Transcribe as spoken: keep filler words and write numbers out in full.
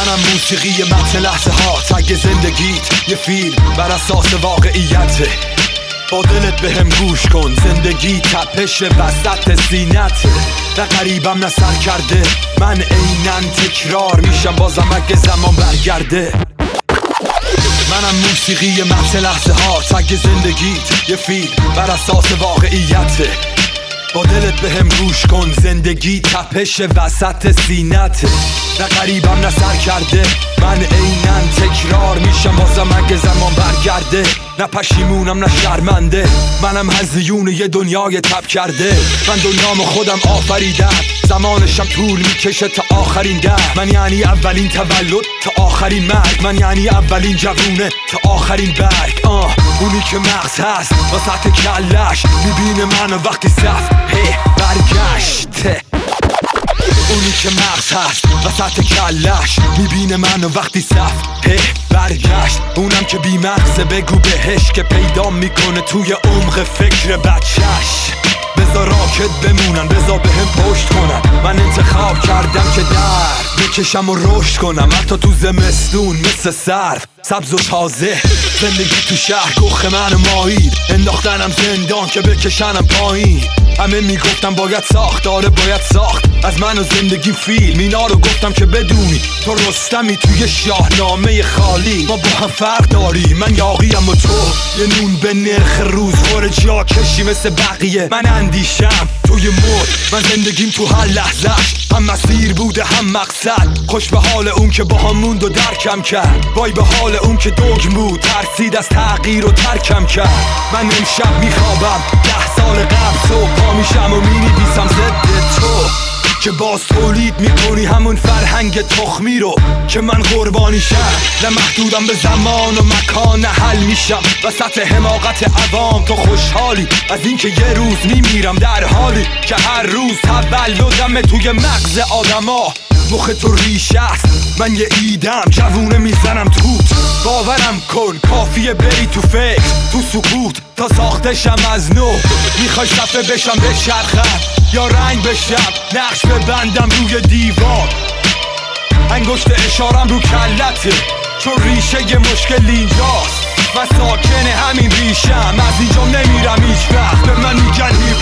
منم موسیقی متن لحظه ها، تگ زندگیت یه فیلم بر اساس واقعیته. با دلت به هم گوش کن، زندگی تپش وسط سینته. نه غریبم نه سر کرده، من عیناً تکرار میشم بازم اگه زمان برگرده. منم موسیقی متن لحظه ها، تگ زندگیت یه فیلم بر اساس واقعیته. با دلت به هم گوش کن، زندگی تپش وسط سینته. نه غریبم نه سر کرده، من عیناً تکرار میشم بازم اگه زمان برگرده. نه پشیمونم نه شرمنده، منم هزیون یه دنیای تب کرده. من دنیامو خودم آفریدم، زمانشم طول میکشه تا آخرین ده. من یعنی اولین تولد تا آخرین مرگ، من یعنی اولین جوونه تا آخرین برگ. آه اونی که مغز هست وسط کلش، میبینه من وقتی صف هی برگشته. اونی که مغز هست وسط کلش، میبینه من وقتی صف هی برگشت. اونم که بی مغزه بگو بهش که پیدا میکنه توی عمق فکر بچهش. بذار راکت بمونن، بذار به هم پشت کنن. من انتخاب کردم که در بکشم و رشد کنم، حتی تو زمستون مثل سرف سبز و تازه. زندگی تو شهر گخ من ماهید، انداختنم زندان که بکشنم پایین. همه میگفتم باید ساخت، آره باید ساخت از من و زندگی فیلم. اینا رو گفتم که بدونی تو رستمی توی شاهنامه خالی. ما با هم فرق داری، من یاقیم و تو یه نون به نرخ روز خور جا کشی مثل بقیه. من اندیشم توی مد، من زندگیم تو هر لحظهش هم مسیر بوده هم مقصد. خوش به حال اون که با هم موند و درکم کرد، وای به حال اون که دوگ بود ترسید از تغییر و ترکم کرد. من امشب میخوابم ده سال قبل، صبح پا میشم و مینویسم ضد تو که باز تولید میکنی همون فرهنگ تخمی رو که من قربانیشم. نه محدودم به زمان و مکان، نه حل میشم وسط حماقت عوام. تو خوشحالی از اینکه یه روز میمیرم، در حالی که هر روز تولدم توی مغز آدما. مخ تو ریشه است، من یه ایدم جوونه میزنم توت. باورم کن کافیه بری تو فکر تو سکوت تا ساختشم از نو. میخوای صفحه بشم بچرخم یا رنگ بشم، نقش ببندم روی دیوار، انگشت اشارم رو کلته. چون ریشه یه مشکل اینجاست و ساکن همین ریشم. از اینجا نمیرم هیچ وقت، به من میگن